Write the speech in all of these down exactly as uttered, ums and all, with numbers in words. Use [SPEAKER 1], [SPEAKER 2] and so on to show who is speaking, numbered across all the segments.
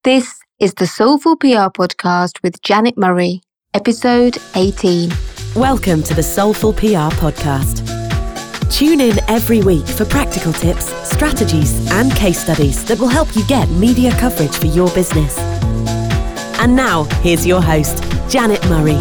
[SPEAKER 1] This is the Soulful P R Podcast with Janet Murray, episode eighteen.
[SPEAKER 2] Welcome to the Soulful P R Podcast. Tune in every week for practical tips, strategies, and case studies that will help you get media coverage for your business. And now, here's your host, Janet Murray.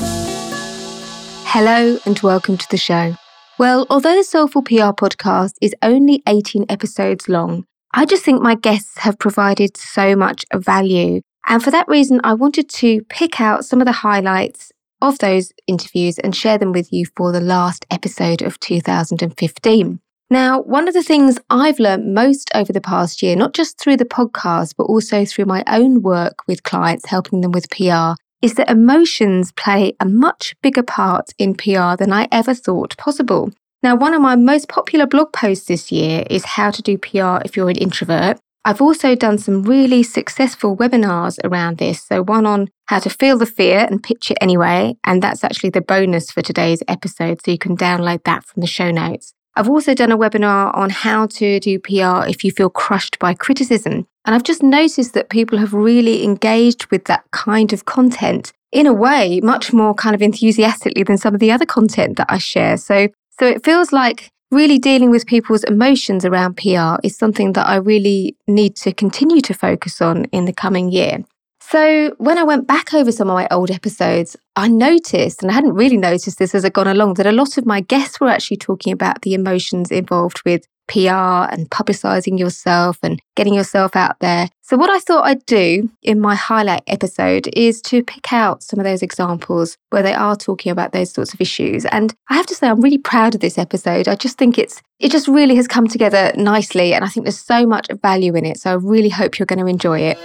[SPEAKER 1] Hello and welcome to the show. Well, although the Soulful P R Podcast is only eighteen episodes long, I just think my guests have provided so much value. And for that reason, I wanted to pick out some of the highlights of those interviews and share them with you for the last episode of two thousand fifteen. Now, one of the things I've learned most over the past year, not just through the podcast, but also through my own work with clients, helping them with P R, is that emotions play a much bigger part in P R than I ever thought possible. Now, one of my most popular blog posts this year is how to do P R if you're an introvert. I've also done some really successful webinars around this. So one on how to feel the fear and pitch it anyway. And that's actually the bonus for today's episode. So you can download that from the show notes. I've also done a webinar on how to do P R if you feel crushed by criticism. And I've just noticed that people have really engaged with that kind of content in a way, much more kind of enthusiastically than some of the other content that I share. So, so it feels like really dealing with people's emotions around P R is something that I really need to continue to focus on in the coming year. So when I went back over some of my old episodes, I noticed, and I hadn't really noticed this as I'd gone along, that a lot of my guests were actually talking about the emotions involved with P R and publicising yourself and getting yourself out there. So what I thought I'd do in my highlight episode is to pick out some of those examples where they are talking about those sorts of issues. And I have to say, I'm really proud of this episode. I just think it's it just really has come together nicely. And I think there's so much value in it. So I really hope you're going to enjoy it.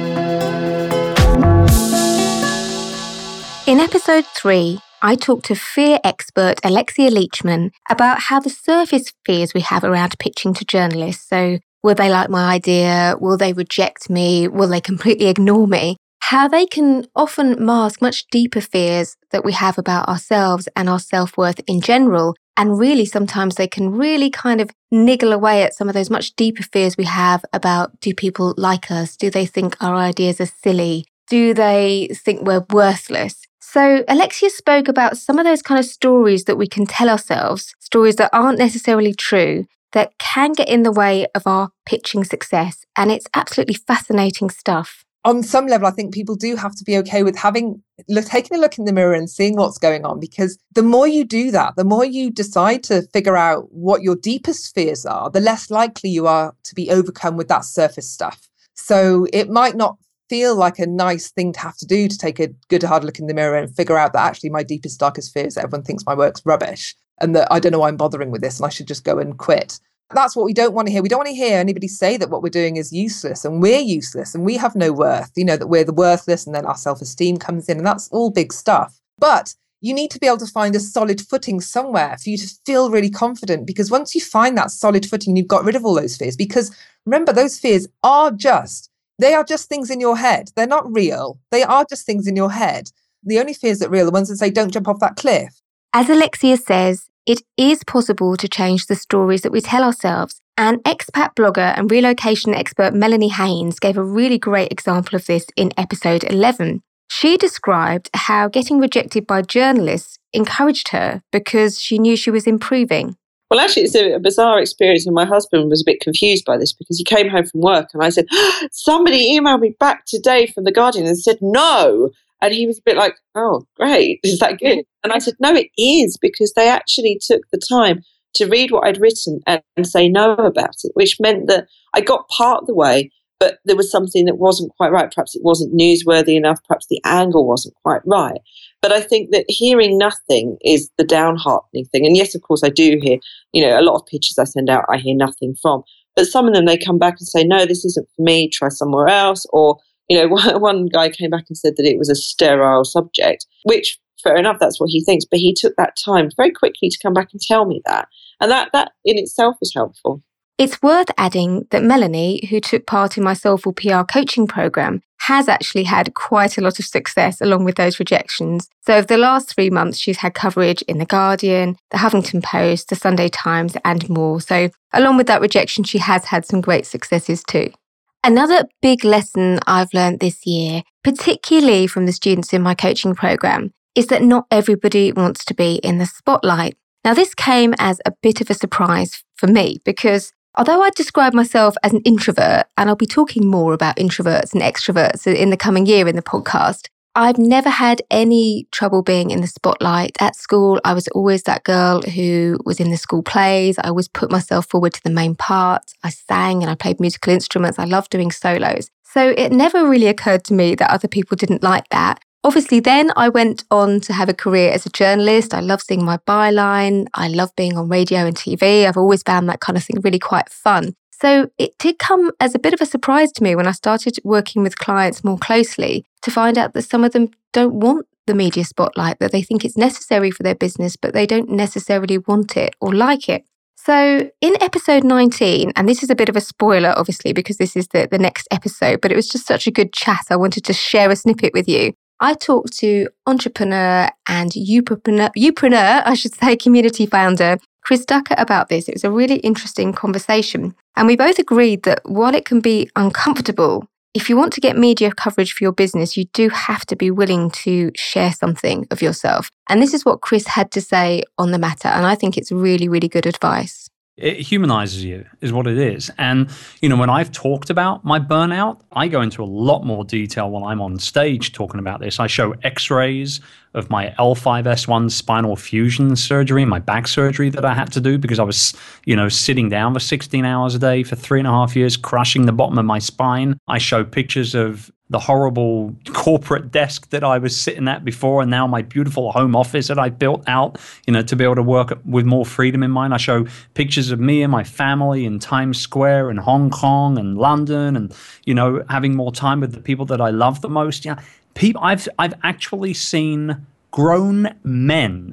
[SPEAKER 1] In episode three, I talked to fear expert Alexia Leachman about how the surface fears we have around pitching to journalists. So will they like my idea? Will they reject me? Will they completely ignore me? How they can often mask much deeper fears that we have about ourselves and our self-worth in general. And really, sometimes they can really kind of niggle away at some of those much deeper fears we have about, do people like us? Do they think our ideas are silly? Do they think we're worthless? So Alexia spoke about some of those kind of stories that we can tell ourselves, stories that aren't necessarily true, that can get in the way of our pitching success. And it's absolutely fascinating stuff.
[SPEAKER 3] On some level, I think people do have to be okay with having look, taking a look in the mirror and seeing what's going on, because the more you do that, the more you decide to figure out what your deepest fears are, the less likely you are to be overcome with that surface stuff. So it might not feel like a nice thing to have to do, to take a good hard look in the mirror and figure out that actually my deepest, darkest fear is that everyone thinks my work's rubbish and that I don't know why I'm bothering with this and I should just go and quit. That's what we don't want to hear. We don't want to hear anybody say that what we're doing is useless and we're useless and we have no worth, you know, that we're the worthless, and then our self-esteem comes in, and that's all big stuff. But you need to be able to find a solid footing somewhere for you to feel really confident, because once you find that solid footing, you've got rid of all those fears. Because remember, those fears are just They are just things in your head. They're not real. They are just things in your head. The only fears that are real are the ones that say, don't jump off that cliff.
[SPEAKER 1] As Alexia says, it is possible to change the stories that we tell ourselves. And expat blogger and relocation expert Melanie Haynes gave a really great example of this in episode eleven. She described how getting rejected by journalists encouraged her because she knew she was improving.
[SPEAKER 4] Well, actually, it's a, a bizarre experience, and my husband was a bit confused by this because he came home from work and I said, somebody emailed me back today from The Guardian and said no. And he was a bit like, oh, great, is that good? And I said, no, it is, because they actually took the time to read what I'd written and, and say no about it, which meant that I got part of the way, but there was something that wasn't quite right. Perhaps it wasn't newsworthy enough. Perhaps the angle wasn't quite right. But I think that hearing nothing is the downheartening thing. And yes, of course, I do hear, you know, a lot of pitches I send out, I hear nothing from. But some of them, they come back and say, no, this isn't for me, try somewhere else. Or, you know, one, one guy came back and said that it was a sterile subject, which, fair enough, that's what he thinks. But he took that time very quickly to come back and tell me that. And that, that in itself is helpful.
[SPEAKER 1] It's worth adding that Melanie, who took part in my Soulful P R coaching program, has actually had quite a lot of success along with those rejections. So over the last three months, she's had coverage in The Guardian, The Huffington Post, The Sunday Times, and more. So along with that rejection, she has had some great successes too. Another big lesson I've learned this year, particularly from the students in my coaching program, is that not everybody wants to be in the spotlight. Now, this came as a bit of a surprise for me because although I describe myself as an introvert, and I'll be talking more about introverts and extroverts in the coming year in the podcast, I've never had any trouble being in the spotlight. At school, I was always that girl who was in the school plays. I always put myself forward to the main part. I sang and I played musical instruments. I loved doing solos. So it never really occurred to me that other people didn't like that. Obviously, then I went on to have a career as a journalist. I love seeing my byline. I love being on radio and T V. I've always found that kind of thing really quite fun. So it did come as a bit of a surprise to me when I started working with clients more closely to find out that some of them don't want the media spotlight, that they think it's necessary for their business, but they don't necessarily want it or like it. So in episode nineteen, and this is a bit of a spoiler, obviously, because this is the, the next episode, but it was just such a good chat. I wanted to share a snippet with you. I talked to entrepreneur and youpreneur, youpreneur, I should say, community founder, Chris Ducker about this. It was a really interesting conversation. And we both agreed that while it can be uncomfortable, if you want to get media coverage for your business, you do have to be willing to share something of yourself. And this is what Chris had to say on the matter. And I think it's really, really good advice.
[SPEAKER 5] It humanizes you is what it is. And, you know, when I've talked about my burnout, I go into a lot more detail when I'm on stage talking about this. I show x-rays of my L five S one spinal fusion surgery, my back surgery that I had to do because I was, you know, sitting down for sixteen hours a day for three and a half years, crushing the bottom of my spine. I show pictures of the horrible corporate desk that I was sitting at before and now my beautiful home office that I built out, you know, to be able to work with more freedom in mind. I show pictures of me and my family in Times Square and Hong Kong and London and, you know, having more time with the people that I love the most. Yeah, people, I've I've actually seen grown men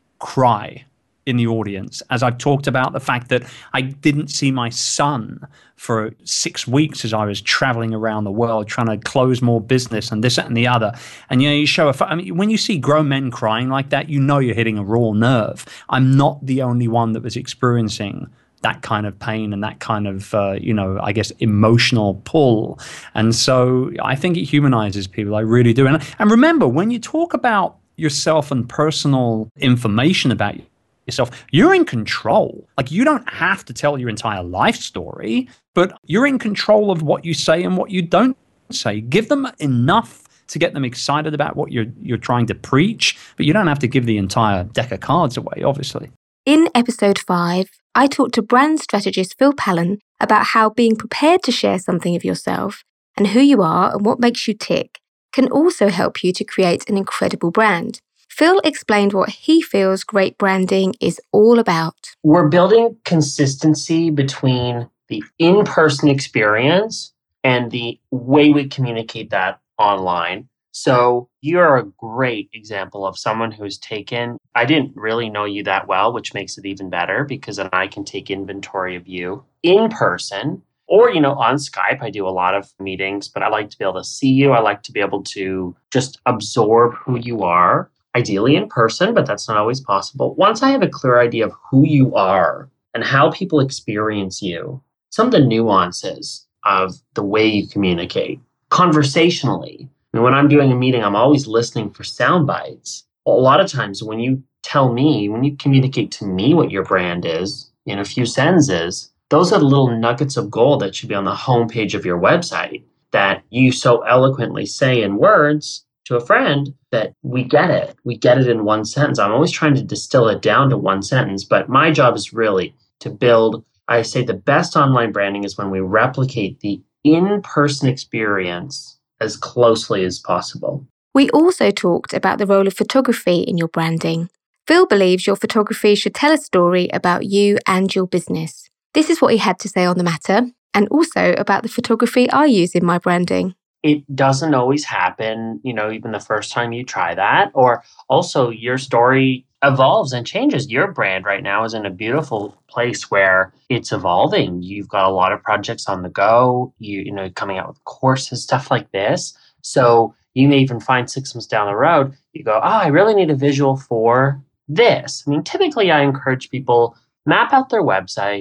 [SPEAKER 5] cry in the audience as I've talked about the fact that I didn't see my son for six weeks as I was traveling around the world trying to close more business and this, that, and the other. And, you know, you show, a, I mean, when you see grown men crying like that, you know you're hitting a raw nerve. I'm not the only one that was experiencing that kind of pain and that kind of, uh, you know, I guess, emotional pull. And so I think it humanizes people. I really do. And, and remember, when you talk about yourself and personal information about you, yourself, you're in control. Like, you don't have to tell your entire life story, but you're in control of what you say and what you don't say. Give them enough to get them excited about what you're you're trying to preach, but you don't have to give the entire deck of cards away, obviously.
[SPEAKER 1] In episode five, I talked to brand strategist Phil Pallen about how being prepared to share something of yourself and who you are and what makes you tick can also help you to create an incredible brand. Phil explained what he feels great branding is all about.
[SPEAKER 6] We're building consistency between the in-person experience and the way we communicate that online. So you're a great example of someone who's taken, I didn't really know you that well, which makes it even better because then I can take inventory of you in person. Or, you know, on Skype, I do a lot of meetings, but I like to be able to see you. I like to be able to just absorb who you are. Ideally in person, but that's not always possible. Once I have a clear idea of who you are and how people experience you, some of the nuances of the way you communicate conversationally. I mean, when I'm doing a meeting, I'm always listening for sound bites. A lot of times when you tell me, when you communicate to me what your brand is in a few sentences, those are the little nuggets of gold that should be on the homepage of your website that you so eloquently say in words to a friend that we get it. We get it in one sentence. I'm always trying to distill it down to one sentence, but my job is really to build, I say the best online branding is when we replicate the in-person experience as closely as possible.
[SPEAKER 1] We also talked about the role of photography in your branding. Phil believes your photography should tell a story about you and your business. This is what he had to say on the matter, and also about the photography I use in my branding.
[SPEAKER 6] It doesn't always happen, you know, even the first time you try that. Or also your story evolves and changes. Your brand right now is in a beautiful place where it's evolving. You've got a lot of projects on the go, you, you know, coming out with courses, stuff like this. So you may even find six months down the road, you go, oh, I really need a visual for this. I mean, typically I encourage people map out their website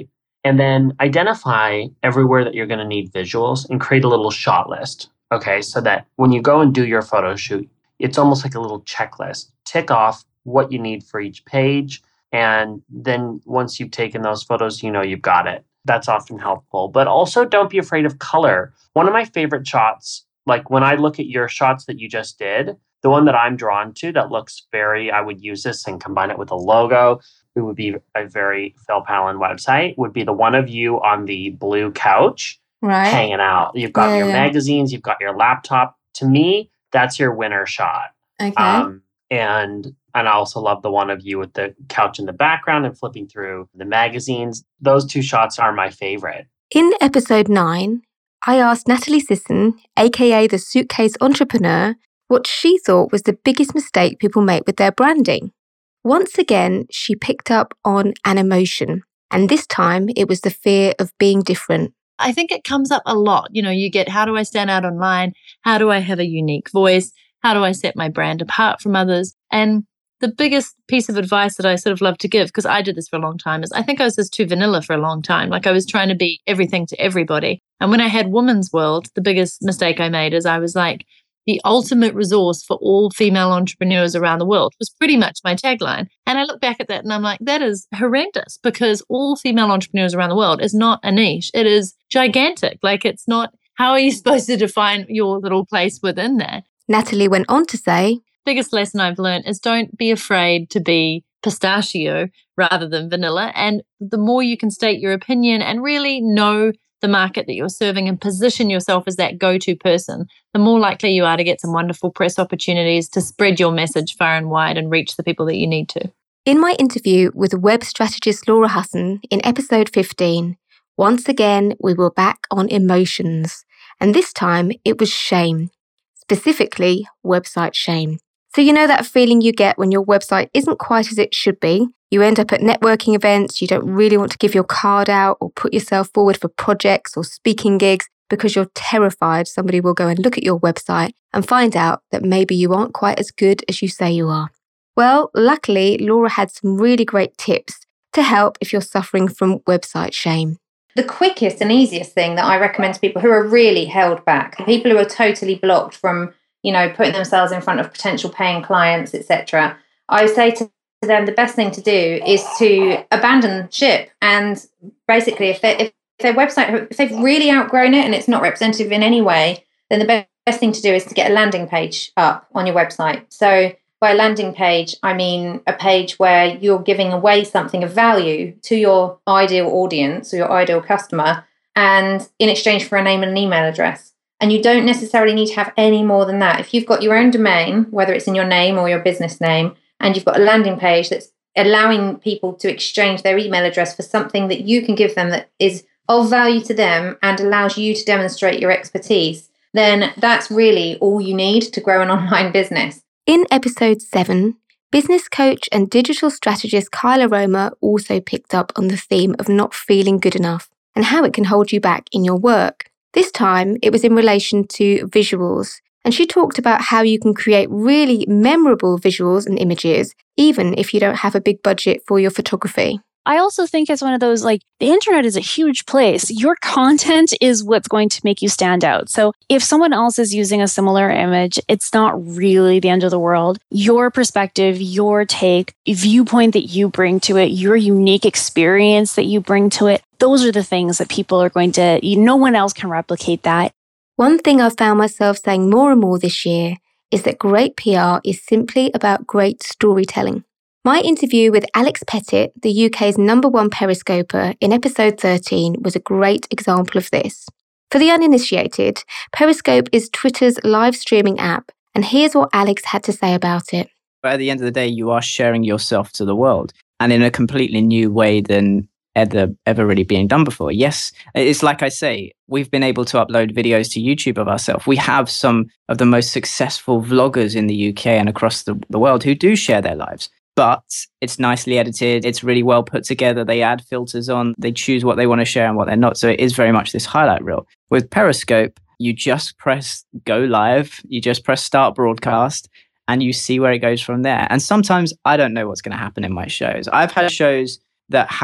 [SPEAKER 6] And then identify everywhere that you're going to need visuals and create a little shot list. Okay, so that when you go and do your photo shoot, it's almost like a little checklist. Tick off what you need for each page. And then once you've taken those photos, you know you've got it. That's often helpful. But also don't be afraid of color. One of my favorite shots, like when I look at your shots that you just did, the one that I'm drawn to that looks very, I would use this and combine it with a logo. It would be a very Phil Pallen website, would be the one of you on the blue couch
[SPEAKER 1] right.
[SPEAKER 6] hanging out. You've got
[SPEAKER 1] yeah,
[SPEAKER 6] your
[SPEAKER 1] yeah.
[SPEAKER 6] magazines, you've got your laptop. To me, that's your winner shot.
[SPEAKER 1] Okay.
[SPEAKER 6] Um, and and I also love the one of you with the couch in the background and flipping through the magazines. Those two shots are my favorite.
[SPEAKER 1] In episode nine, I asked Natalie Sisson, aka the Suitcase Entrepreneur, what she thought was the biggest mistake people make with their branding. Once again, she picked up on an emotion, and this time it was the fear of being different.
[SPEAKER 7] I think it comes up a lot. You know, you get, how do I stand out online? How do I have a unique voice? How do I set my brand apart from others? And the biggest piece of advice that I sort of love to give, because I did this for a long time, is I think I was just too vanilla for a long time. Like I was trying to be everything to everybody. And when I had Women's World, the biggest mistake I made is I was like, the ultimate resource for all female entrepreneurs around the world was pretty much my tagline. And I look back at that and I'm like, that is horrendous, because all female entrepreneurs around the world is not a niche. It is gigantic. Like it's not, how are you supposed to define your little place within that?
[SPEAKER 1] Natalie went on to say,
[SPEAKER 7] biggest lesson I've learned is don't be afraid to be pistachio rather than vanilla. And the more you can state your opinion and really know the market that you're serving and position yourself as that go-to person, the more likely you are to get some wonderful press opportunities to spread your message far and wide and reach the people that you need to.
[SPEAKER 1] In my interview with web strategist Laura Husson in episode fifteen, once again, we were back on emotions. And this time it was shame, specifically website shame. So you know that feeling you get when your website isn't quite as it should be? You end up at networking events, you don't really want to give your card out or put yourself forward for projects or speaking gigs because you're terrified somebody will go and look at your website and find out that maybe you aren't quite as good as you say you are. Well, luckily, Laura had some really great tips to help if you're suffering from website shame.
[SPEAKER 8] The quickest and easiest thing that I recommend to people who are really held back, the people who are totally blocked from, you know, putting themselves in front of potential paying clients, et cetera, I say to them the best thing to do is to abandon ship. And basically, if, they, if their website, if they've really outgrown it and it's not representative in any way, then the best thing to do is to get a landing page up on your website. So by a landing page, I mean a page where you're giving away something of value to your ideal audience or your ideal customer, and in exchange for a name and an email address. And you don't necessarily need to have any more than that. If you've got your own domain, whether it's in your name or your business name, and you've got a landing page that's allowing people to exchange their email address for something that you can give them that is of value to them and allows you to demonstrate your expertise, then that's really all you need to grow an online business.
[SPEAKER 1] In episode seven, business coach and digital strategist Kyla Roma also picked up on the theme of not feeling good enough and how it can hold you back in your work. This time, it was in relation to visuals, and she talked about how you can create really memorable visuals and images, even if you don't have a big budget for your photography.
[SPEAKER 9] I also think it's one of those, like, the internet is a huge place. Your content is what's going to make you stand out. So if someone else is using a similar image, it's not really the end of the world. Your perspective, your take, viewpoint that you bring to it, your unique experience that you bring to it, those are the things that people are going to, no one else can replicate that.
[SPEAKER 1] One thing I've found myself saying more and more this year is that great P R is simply about great storytelling. My interview with Alex Pettit, the U K's number one periscoper, in episode thirteen was a great example of this. For the uninitiated, Periscope is Twitter's live streaming app, and here's what Alex had to say about it.
[SPEAKER 10] But at the end of the day, you are sharing yourself to the world, and in a completely new way than ever, ever really being done before. Yes, it's like I say, we've been able to upload videos to YouTube of ourselves. We have some of the most successful vloggers in the U K and across the, the world who do share their lives. But it's nicely edited. It's really well put together. They add filters on. They choose what they want to share and what they're not. So it is very much this highlight reel. With Periscope, you just press go live. You just press start broadcast and you see where it goes from there. And sometimes I don't know what's going to happen in my shows. I've had shows that have,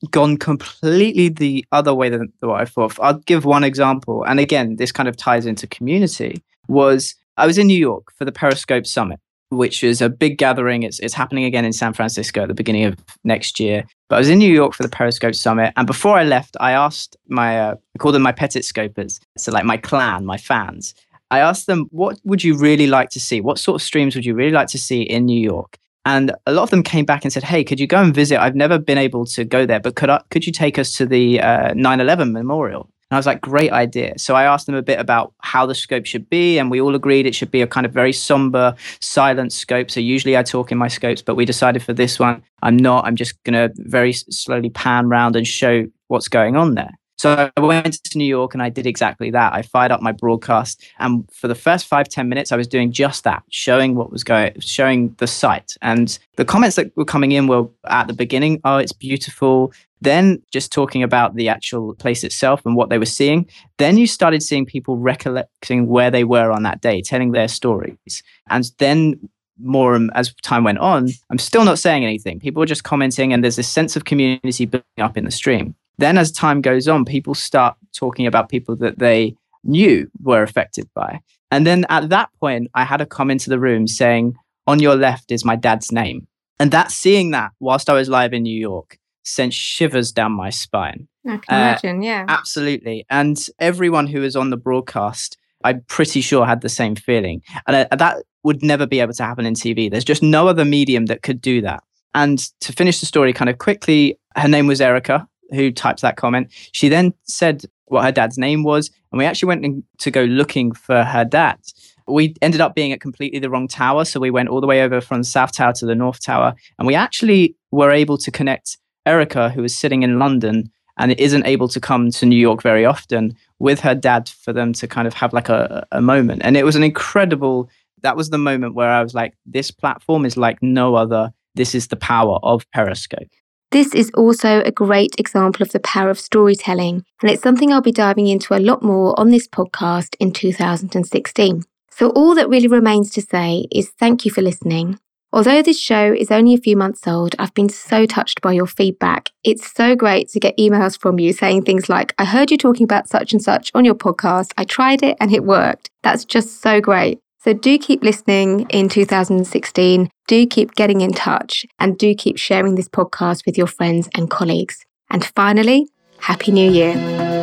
[SPEAKER 10] gone completely the other way than what I thought. I'll give one example. And again, this kind of ties into community. Was I was in New York for the Periscope Summit, which is a big gathering. It's it's happening again in San Francisco at the beginning of next year. But I was in New York for the Periscope Summit. And before I left, I asked my, uh, I call them my Petit Scopers. So like my clan, my fans. I asked them, what would you really like to see? What sort of streams would you really like to see in New York? And a lot of them came back and said, hey, could you go and visit? I've never been able to go there, but could I, could you take us to the uh, nine eleven memorial? And I was like, great idea. So I asked them a bit about how the scope should be, and we all agreed it should be a kind of very somber, silent scope. So usually I talk in my scopes, but we decided for this one, I'm not. I'm just going to very slowly pan around and show what's going on there. So I went to New York and I did exactly that. I fired up my broadcast, and for the first five, ten minutes, I was doing just that, showing what was going, showing the site. And the comments that were coming in were at the beginning, oh, it's beautiful. Then just talking about the actual place itself and what they were seeing. Then you started seeing people recollecting where they were on that day, telling their stories. And then more as time went on, I'm still not saying anything. People were just commenting, and there's this sense of community building up in the stream. Then as time goes on, people start talking about people that they knew were affected by. And then at that point, I had a come into the room saying, on your left is my dad's name. And that seeing that whilst I was live in New York sent shivers down my spine.
[SPEAKER 1] I can uh, imagine, yeah.
[SPEAKER 10] Absolutely. And everyone who was on the broadcast, I'm pretty sure had the same feeling. And uh, that would never be able to happen in T V. There's just no other medium that could do that. And to finish the story kind of quickly, her name was Erica, who typed that comment. She then said what her dad's name was, and we actually went in to go looking for her dad. We ended up being at completely the wrong tower, so we went all the way over from the South Tower to the North Tower, and we actually were able to connect Erica, who was sitting in London and isn't able to come to New York very often, with her dad for them to kind of have like a, a moment. And it was an incredible, that was the moment where I was like, this platform is like no other. This is the power of Periscope.
[SPEAKER 1] This is also a great example of the power of storytelling, and it's something I'll be diving into a lot more on this podcast in two thousand sixteen. So all that really remains to say is thank you for listening. Although this show is only a few months old, I've been so touched by your feedback. It's so great to get emails from you saying things like, I heard you talking about such and such on your podcast. I tried it and it worked. That's just so great. So do keep listening in two thousand sixteen, do keep getting in touch, and do keep sharing this podcast with your friends and colleagues. And finally, Happy New Year.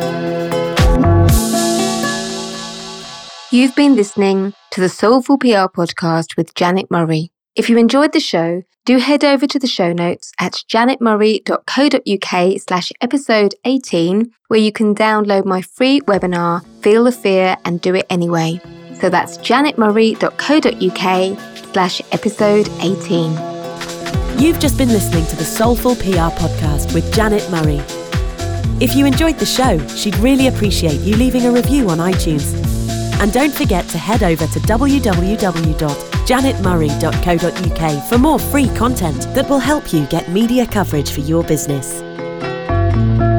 [SPEAKER 1] You've been listening to the Soulful P R podcast with Janet Murray. If you enjoyed the show, do head over to the show notes at janetmurray.co.uk slash episode 18, where you can download my free webinar, Feel the Fear and Do It Anyway. So that's janetmurray.co.uk slash episode 18.
[SPEAKER 2] You've just been listening to the Soulful P R podcast with Janet Murray. If you enjoyed the show, she'd really appreciate you leaving a review on iTunes. And don't forget to head over to w w w dot janet murray dot co dot u k for more free content that will help you get media coverage for your business.